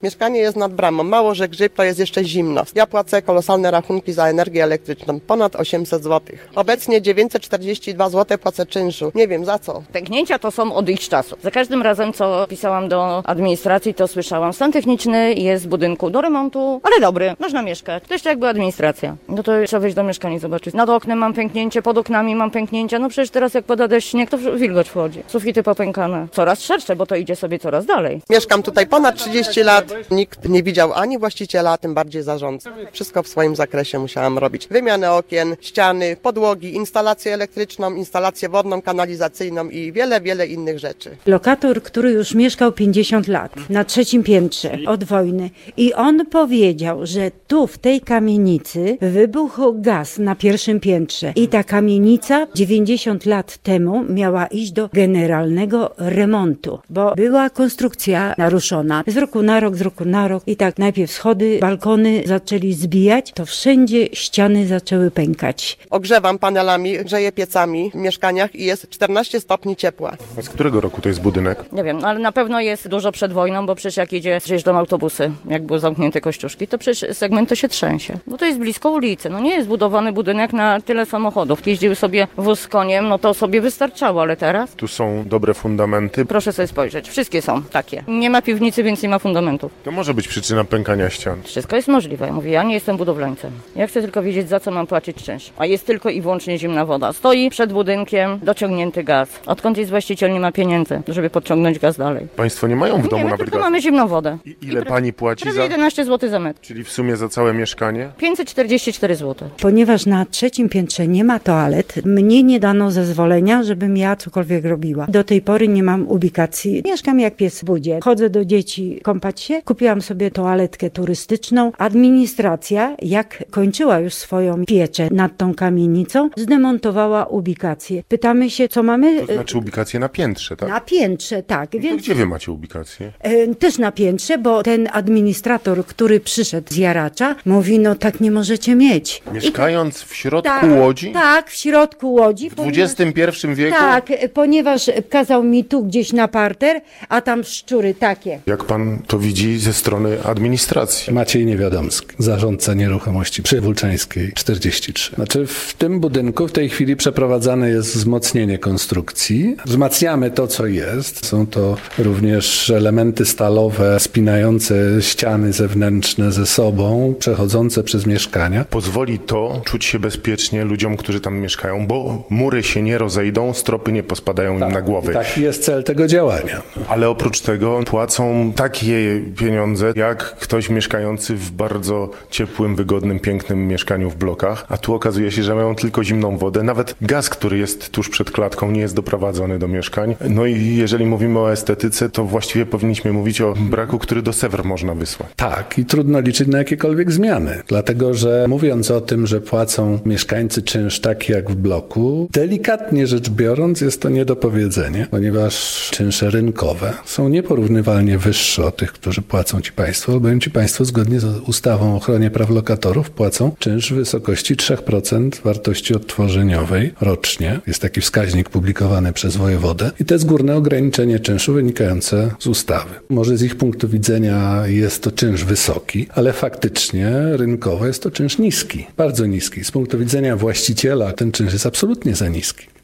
Mieszkanie jest nad bramą. Mało, że grzyb, to jest jeszcze zimno. Ja płacę kolosalne rachunki za energię elektryczną. Ponad 800 zł. Obecnie 942 zł płacę czynszu. Nie wiem za co. Pęknięcia to są od ich czasu. Za każdym razem, co pisałam do administracji, to słyszałam, stan techniczny jest w budynku do remontu, ale dobry, można mieszkać. To jeszcze jakby administracja. No to trzeba wejść do mieszkania i zobaczyć. Nad oknem mam pęknięcie, pod oknami mam pęknięcia. No przecież teraz jak pada deszcz, śnieg, to wilgoć wchodzi. Sufity popękane. Coraz szersze, bo to idzie sobie coraz dalej. Mieszkam tutaj ponad 30 lat. Nikt nie widział ani właściciela, a tym bardziej zarządcy. Wszystko w swoim zakresie musiałam robić. Wymianę okien, ściany, podłogi, instalację elektryczną, instalację wodną, kanalizacyjną i wiele innych rzeczy. Lokator, który już mieszkał 50 lat na 3. piętrze od wojny i on powiedział, że tu w tej kamienicy wybuchł gaz na 1. piętrze i ta kamienica 90 lat temu miała iść do generalnego remontu, bo była konstrukcja naruszona z roku na rok i tak najpierw schody, balkony zaczęli zbijać, to wszędzie ściany zaczęły pękać. Ogrzewam panelami, grzeję piecami w mieszkaniach i jest 14 stopni ciepła. A z którego roku to jest budynek? Nie wiem, ale na pewno jest dużo przed wojną, bo przecież jak przyjeżdżą autobusy, jak były zamknięte Kościuszki, to przecież segment się trzęsie. Bo to jest blisko ulicy, no nie jest budowany budynek na tyle samochodów. Jeździły sobie wóz z koniem, no to sobie wystarczało, ale teraz? Tu są dobre fundamenty. Proszę sobie spojrzeć, wszystkie są takie. Nie ma piwnicy, więc nie ma fundamentów. To może być przyczyna pękania ścian. Wszystko jest możliwe. Ja mówię, ja nie jestem budowlańcem. Ja chcę tylko wiedzieć, za co mam płacić czynsz. A jest tylko i wyłącznie zimna woda. Stoi przed budynkiem dociągnięty gaz. Odkąd jest właściciel, nie ma pieniędzy, żeby podciągnąć gaz dalej. Państwo nie mają w domu Nie, my nawet tylko gazu? mamy zimną wodę. Ile pani płaci Prawie za... 11 zł za metr. Czyli w sumie za całe mieszkanie? 544 zł. Ponieważ na 3. piętrze nie ma toalet, mnie nie dano zezwolenia, żebym ja cokolwiek robiła. Do tej pory nie mam ubikacji. Mieszkam jak pies w budzie. Chodzę do dzieci kąpać się. Kupiłam sobie toaletkę turystyczną. Administracja, jak kończyła już swoją pieczę nad tą kamienicą, zdemontowała ubikację. Pytamy się, co mamy? To znaczy ubikację na piętrze, tak? Na piętrze, tak. To Więc gdzie wy macie ubikację? też na piętrze, bo ten administrator, który przyszedł z Jaracza, mówi, no tak nie możecie mieć. Mieszkając w środku Tak, Łodzi? tak, w środku Łodzi. W XXI wieku? Tak, ponieważ kazał mi tu gdzieś na parter, a tam szczury takie. Jak pan to widzi ze strony administracji? Maciej Niewiadomski, zarządca nieruchomości przy Wólczańskiej 43. Znaczy w tym budynku w tej chwili przeprowadzane jest wzmocnienie konstrukcji. Wzmacniamy to, co jest. Są to również elementy stalowe spinające ściany zewnętrzne ze sobą, przechodzące przez mieszkania. Pozwoli to czuć się bezpiecznie ludziom, którzy tam mieszkają, bo mury się nie rozejdą, stropy nie pospadają im na głowy. Taki jest cel tego działania. Ale oprócz tego płacą takie pieniądze, jak ktoś mieszkający w bardzo ciepłym, wygodnym, pięknym mieszkaniu w blokach, a tu okazuje się, że mają tylko zimną wodę. Nawet gaz, który jest tuż przed klatką, nie jest doprowadzony do mieszkań. No i jeżeli mówimy o estetyce, to właściwie powinniśmy mówić o braku, który do Sewr można wysłać. Tak, i trudno liczyć na jakiekolwiek zmiany, dlatego że mówiąc o tym, że płacą mieszkańcy czynsz taki jak w bloku, delikatnie rzecz biorąc jest to nie do powiedzenia, ponieważ czynsze rynkowe są nieporównywalnie wyższe od tych, którzy płacą ci państwo, albowiem ci państwo zgodnie z ustawą o ochronie praw lokatorów płacą czynsz w wysokości 3% wartości odtworzeniowej rocznie. Jest taki wskaźnik publikowany przez wojewodę i to jest górne ograniczenie czynszu wynikające z ustawy. Może z ich punktu widzenia jest to czynsz wysoki, ale faktycznie rynkowo jest to czynsz niski, bardzo niski. Z punktu widzenia właściciela ten czynsz jest absolutnie za niski.